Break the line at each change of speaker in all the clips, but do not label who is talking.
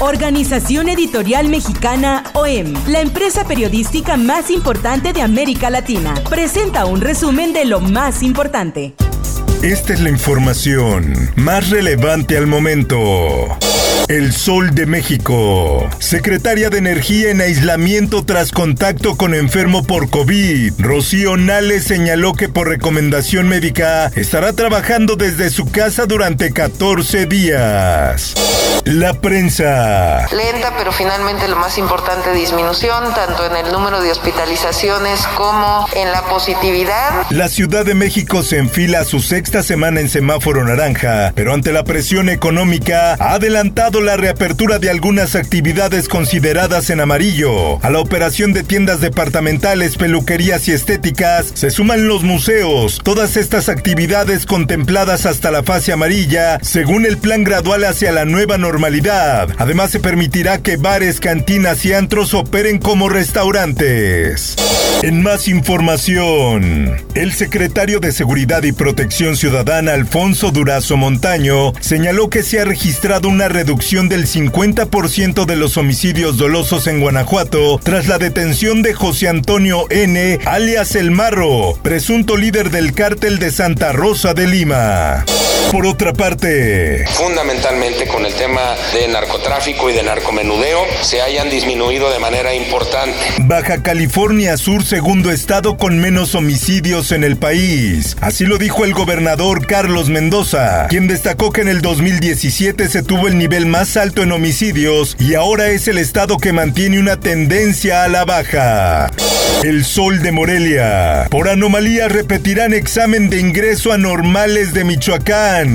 Organización Editorial Mexicana, OEM, la empresa periodística más importante de América Latina, presenta un resumen de lo más importante.
Esta es la información más relevante al momento. El Sol de México. Secretaria de Energía en aislamiento tras contacto con enfermo por COVID. Rocío Nale señaló que por recomendación médica estará trabajando desde su casa durante 14 días. La prensa.
Lenta, pero finalmente lo más importante, disminución, tanto en el número de hospitalizaciones como en la positividad.
La Ciudad de México se enfila a su sexta semana en semáforo naranja, pero ante la presión económica ha adelantado la reapertura de algunas actividades consideradas en amarillo. A la operación de tiendas departamentales, peluquerías y estéticas se suman los museos. Todas estas actividades contempladas hasta la fase amarilla, según el plan gradual hacia la nueva normalidad. Además, se permitirá que bares, cantinas y antros operen como restaurantes. En más información, el secretario de Seguridad y Protección Ciudadana, Alfonso Durazo Montaño, señaló que se ha registrado una reducción del 50% de los homicidios dolosos en Guanajuato tras la detención de José Antonio N., alias El Marro, presunto líder del cártel de Santa Rosa de Lima. Por otra parte,
fundamentalmente con el tema de narcotráfico y de narcomenudeo, se hayan disminuido de manera importante.
Baja California Sur, segundo estado con menos homicidios en el país. Así lo dijo el gobernador Carlos Mendoza, quien destacó que en el 2017 se tuvo el nivel más alto en homicidios y ahora es el estado que mantiene una tendencia a la baja. El Sol de Morelia. Por anomalía repetirán examen de ingreso a normales de Michoacán.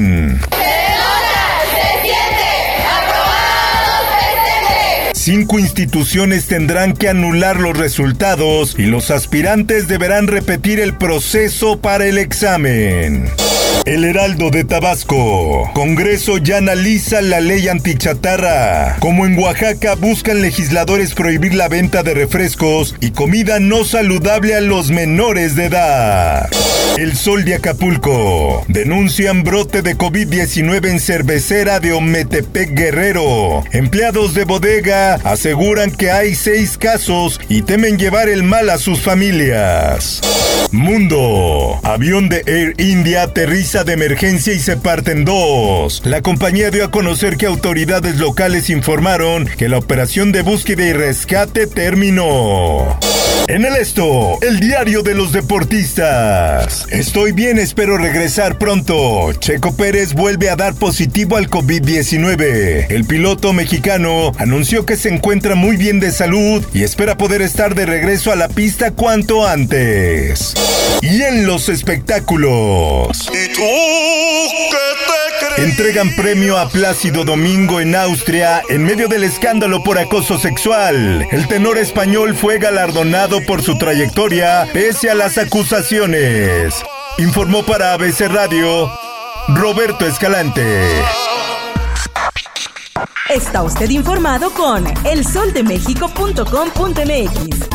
Cinco instituciones tendrán que anular los resultados y los aspirantes deberán repetir el proceso para el examen. El Heraldo de Tabasco. Congreso ya analiza la ley antichatarra. Como en Oaxaca, buscan legisladores prohibir la venta de refrescos y comida no saludable a los menores de edad. El Sol de Acapulco. Denuncian brote de COVID-19 en cervecera de Ometepec, Guerrero. Empleados de bodega aseguran que hay 6 casos y temen llevar el mal a sus familias. Mundo. Avión de Air India aterriza de emergencia y se parte en 2. La compañía dio a conocer que autoridades locales informaron que la operación de búsqueda y rescate terminó. En el esto, el diario de los deportistas. Estoy bien, espero regresar pronto. Checo Pérez vuelve a dar positivo al COVID-19. El piloto mexicano anunció que se encuentra muy bien de salud y espera poder estar de regreso a la pista cuanto antes. Y en los espectáculos.
¿Y tú qué te crees?
Entregan premio a Plácido Domingo en Austria en medio del escándalo por acoso sexual. El tenor español fue galardonado por su trayectoria pese a las acusaciones. Informó para ABC Radio Roberto Escalante.
Está usted informado con elsoldemexico.com.mx.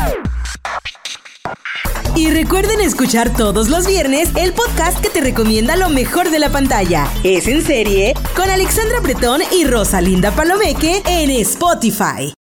Y recuerden escuchar todos los viernes el podcast que te recomienda lo mejor de la pantalla. Es en serie con Alexandra Bretón y Rosalinda Palomeque en Spotify.